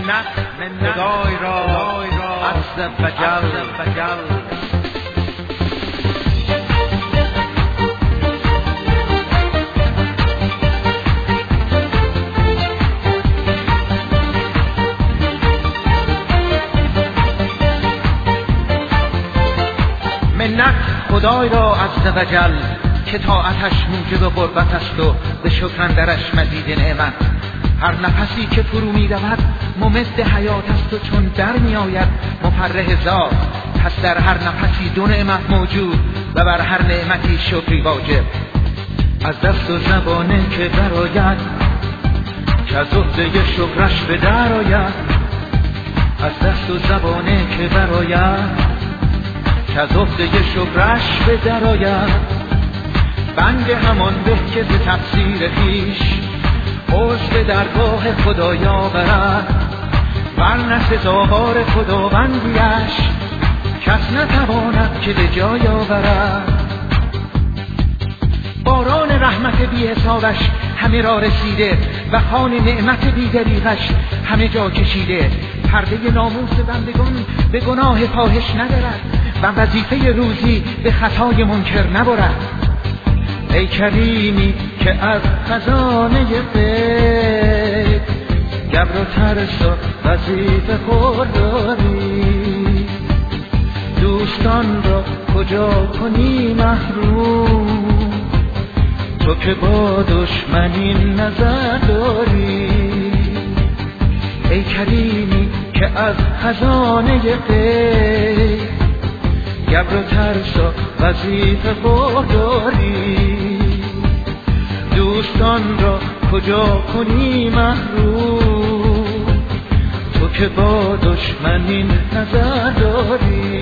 خدای را عز وجل. منت خدای را عز وجل که طاعتش موجب قربت است و به شکر اندرش مزید نعمت. هر نفسی که فرو می رود ممد حیات است و چون در می آید مفرح ذات. پس در هر نفسی دو نعمت موجود و بر هر نعمتی شکری واجب. از دست و زبانه که برآید که از عهده شکرش به در آید. از دست و زبانه که برآید که از عهده شکرش به در آید. بنده همان به که ز تقصیر خویش عذر به درگاه خدای آورد. ورنه سزاوار خداوندیش کس نتواند که به جای آورد. باران رحمت بی حسابش همه را رسیده و خوان نعمت بی دریغش همه جا کشیده. پرده ناموس بندگان به گناه فاحش ندارد و وظیفه روزی به خطای منکر نبرد. ای کریمی که از خزانه غیب گبر و ترس و وظیفه خورداری. دوستان را کجا کنی محروم تو که با دشمنی نظر داری. ای کریمی که از خزانه غیب گبر و ترس و وظیفه خورداری. دوستان را کجا کنی محروم تو که با دشمنی نظر داری.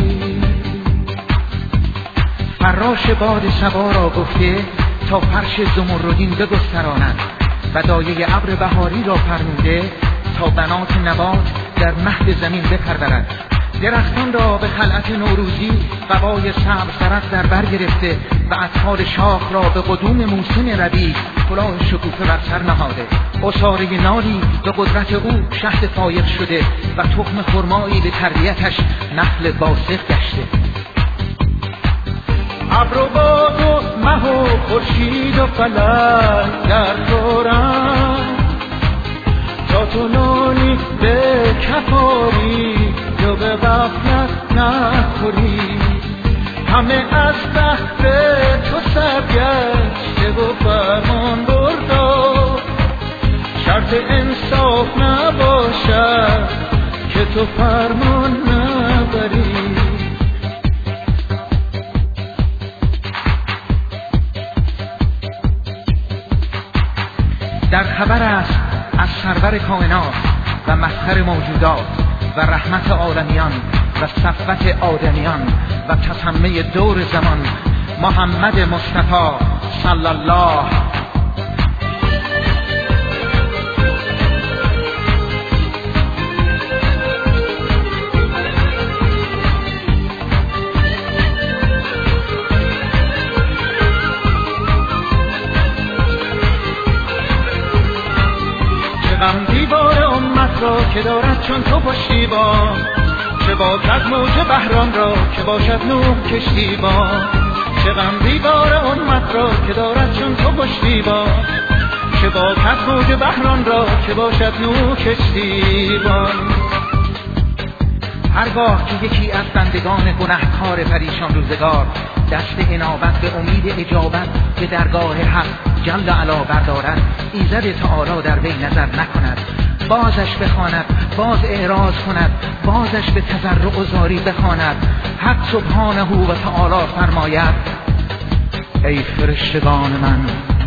فراش باد صبا را گفته تا فرش زمردین بگستراند و دایه ابر بهاری را فرموده تا بنات نبات در مهد زمین بپرورد. درختان را به خلعت نوروزی قبای سبز سرت در بر گرفته و اطفال شاخ را به قدوم موسم ربیع کلاه شکوفه بر سر نهاده. عصاره نالی به قدرت او شهد فایق شده و تخم خرمایی به تربیتش نخل باسق گشته. ابر و باد و مه و خورشید و فلک در دورند تا تو نانی به کفاری و به غفلت نخوری. همه از بهر تو سرگشته و فرمان بردار. شرط انصاف نباشد که تو فرمان نبری. در خبر است از سرور کائنات و مفخر موجودات و رحمت عالمیان و صفوت آدمیان و تتمه دور زمان محمد مصطفی صلی الله. چه غم دیوار امت را که دارد چون تو پشتیبان. چه باشد موج بحران را که باشد نوح کشتیبان. چه غم دیوار امت را که دارد چون تو پشتیبان. چه باشد موج بحران را که باشد نوح کشتیبان. هرگاه که یکی از بندگان گنهکار پریشان روزگار دست انابت به امید اجابت به درگاه حق جل علا بردارد، ایزد تعالی در وی نظر نکند، بازش بخواند، باز اعراض کند، بازش به تضرع و زاری بخواند. حق سبحانه و تعالی فرماید ای فرشتگان من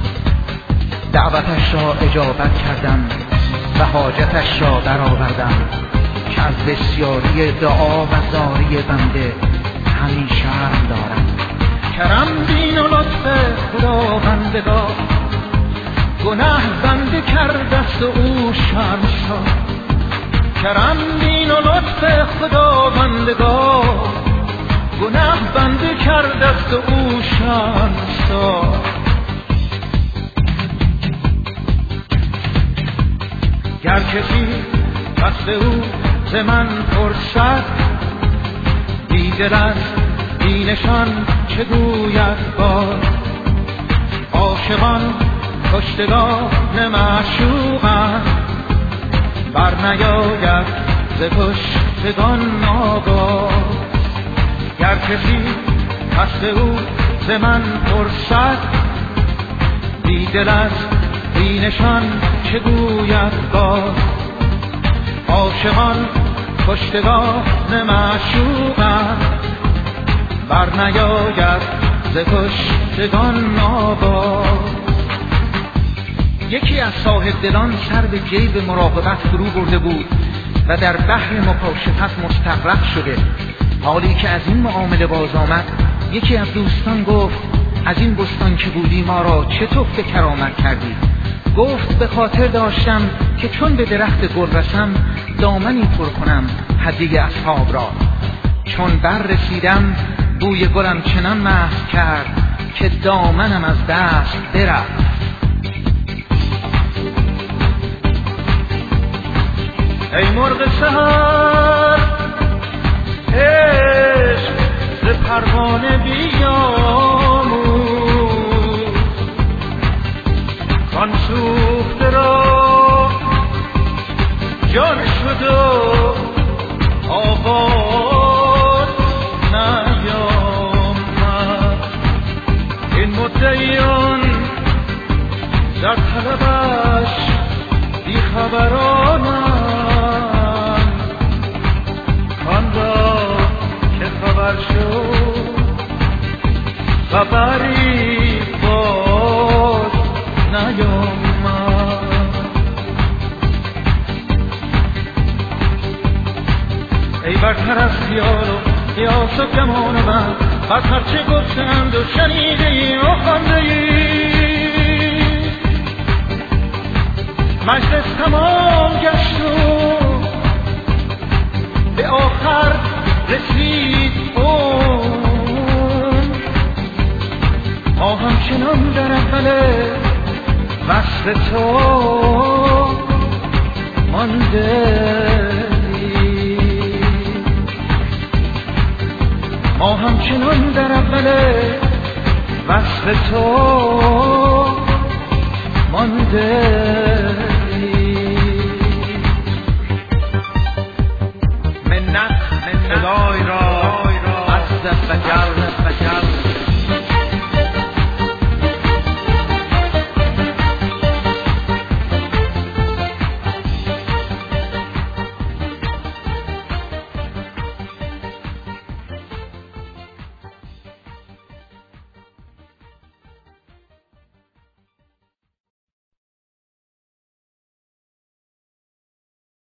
دعوتش را اجابت کردم و حاجتش را برآوردم که از بسیاری دعا و زاری بنده همین شرم دارم. کرم بین و لطف خداوندگار گناه بنده کرده است و او شرمسار. کرم بین و لطف خداوندگار گناه بنده کرده است و او شرمسار. گر کسی پس به او ز من پرسد بی دل است بی نشان چه گوید باز عاشقان کشتگان معشوقند بر نیاید ز کشتگان آگاه گر کسی پس به او ز من پرسد بی دل است بی نشان چه گوید باز عاشقان کشتگان معشوقند بر نیاید ز کشتگان آواز. یکی از صاحب دلان سر به جیب مراقبت فرو برده بود و در بحر مکاشفت مستغرق شده. حالی که از این معامله باز آمد یکی از دوستان گفت از این بستان که بودی ما را چه تحفه کرامت کردی؟ گفت به خاطر داشتم که چون به درخت گل رسم دامنی پر کنم هدیه اصحاب را. چون بر رسیدم بوی گلم چنان محو کرد که دامنم از دست برفت. ای مرغ سحر عشق ز پروانه بیاموز کان سوخته را جان شد و آواز نیامد. این مدعیان در طلبش بیخبرانند آن را که خبر شد خبری باز نیامد. ای برتر از خیال و قیاس و گمان من از هرچه گفتند و شنیده ای و خوانده ای مجلس تمام گشت و به آخر رسید اون ما همچنان در اول وصف تو مانده ما همچنان در اول وصف تو مانده. منت خدای را عز و جل